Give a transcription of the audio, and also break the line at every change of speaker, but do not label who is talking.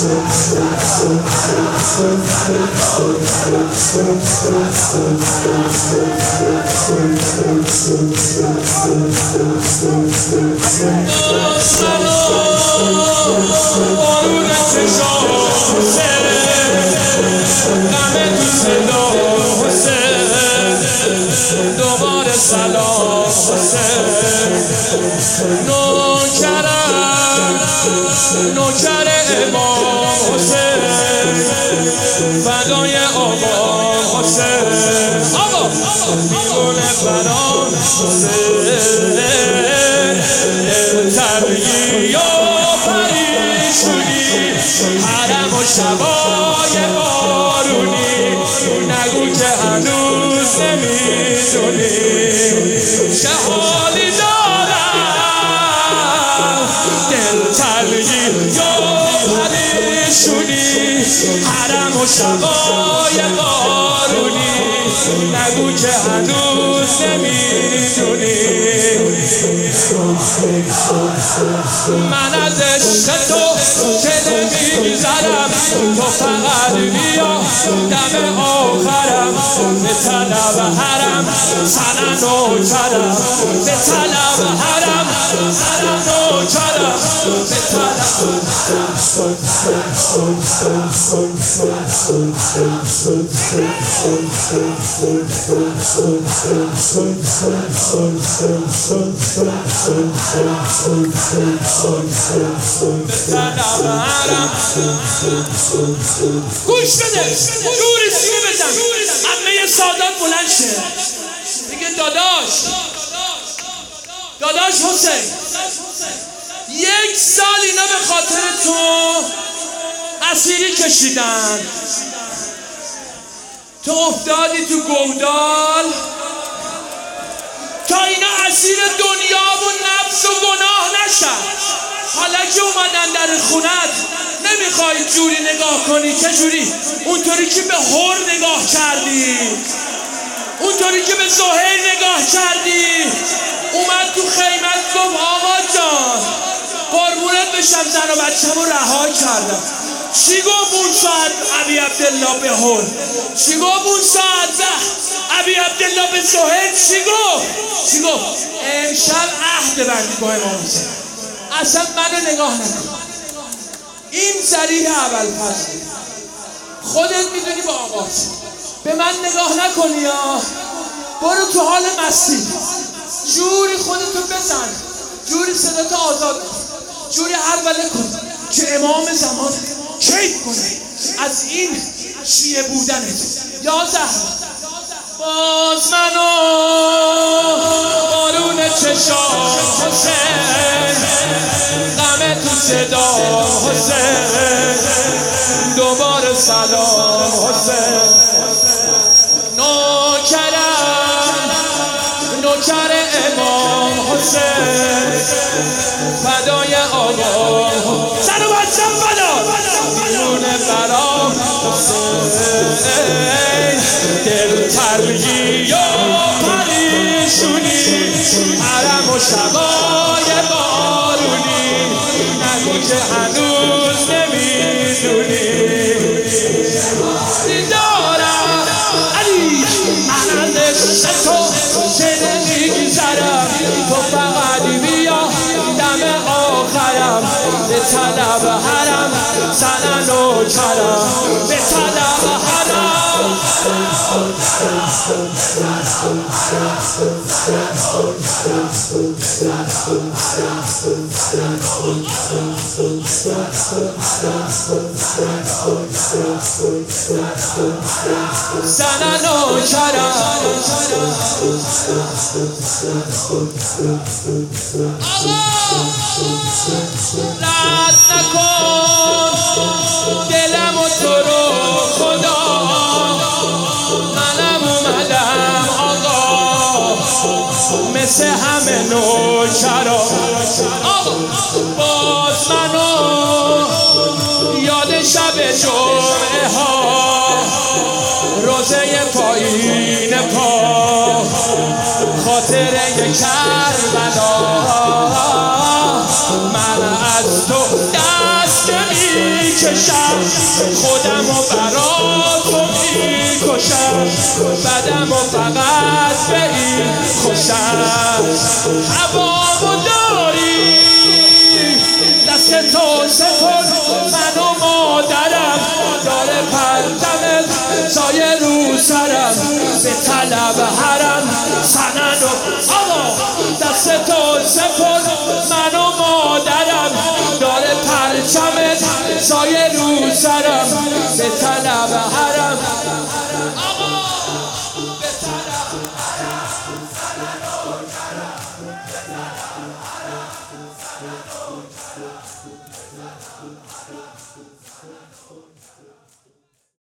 دوباره سلام حسین نوکر امام حسین فدای آقا حسین بیگونه بران حسین ترگی و پریشونی حرم و شبای بارونی نگو که هنوز نمیدونی چه حالی دارم دل تلگی و پریشونی حرم و شبای بارونی نگو که هنوز نمیدونی من از عشق تو که نمیگذرم تو فقط بیا دم آخرم به طلب حرم سنن نوکرم به طلب حرم سنن نوکرم به طلب گوش بده جوری سینه بزن عمه سادات بلند شه بگه داداش حسین یک سال اینا به خاطر تو اسیری کشیدن تو افتادی تو گودال تا اینا اسیر دنیا و نفس و گناه نشن حالا که اومدن در خونت نمیخوای جوری نگاه کنی که جوری اونطوری که به هور نگاه کردی اونطوری که به زهیر نگاه کردی اومد تو خیمت گفت آقا جان قربونت بشم زن و بچه‌مو رها کردم چی گفت اون ساعت ابی عبدالله به هور چی گفت اون ساعت ابی عبدالله به زهیر چی گفت امشب عهد بندی با امام حسین اصلا منو نگاه نکن این ذریح ابوالفضل خودت میدونی با آقات به من نگاه نکنی یا برو تو حال مستی جوری خودتو بزن جوری صداتو آزاد کن جوری حربله کن که امام زمان کیف کنه از این شیعه بودنت یا زهرا باز منو بارون چشام حسین غم تو صدا حسین دوباره سلام حسین نوکر امام حسین فدای آقا سر و بچم فدا بیرون برام حسین دل ترگی و پریشونی حرم و شبای بارونی نگو که هنوز نمیدونی دارم علی من از عشق تو که نمیگذرم تو فقط بیا دم آخرم به طلب حرم سنن نوکرم به طلب حرم سنن نوکرم رد نکن دلم و تو رو خدا منم اومدم آقا مثل همه نوکرا باز منو یاد شب جمعه ها روزه پایین پا خاطره کربلا من از تو دست میکشم خودم و برا تو میکشم، بدم و فقط به این خوشم. هوامو داری دست تو سپر، من و مادرم داره پرچمت سایه رو سرم، به طلب حرم سنن و آقا دست تو سپر، من و مادرم داره پرچمت سایه رو سرم، به طلب حرم آقا به طلب حرم سنن و کرم، به طلب حرم سنن و کرم.